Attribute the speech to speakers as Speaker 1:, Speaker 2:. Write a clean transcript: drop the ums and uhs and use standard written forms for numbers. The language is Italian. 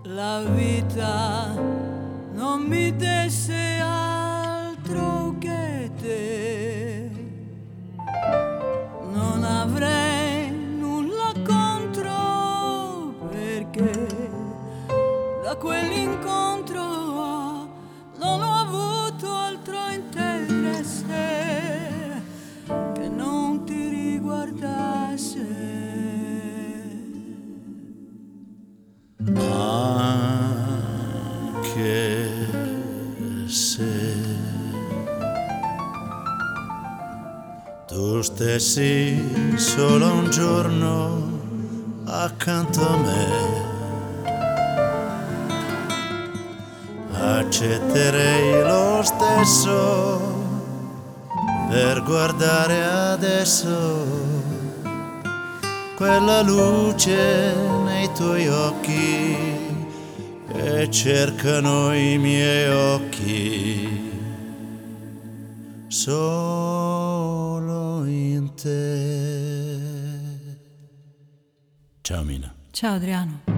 Speaker 1: la vita non mi desse altro che te, non avrei nulla contro, perché da quell'incontro non ho avuto altro interesse che non ti riguardasse.
Speaker 2: Anche se tu stessi solo un giorno accanto a me, accetterei lo stesso per guardare adesso quella luce nei tuoi occhi che cercano i miei occhi solo in te. Ciao Mina.
Speaker 1: Ciao Adriano.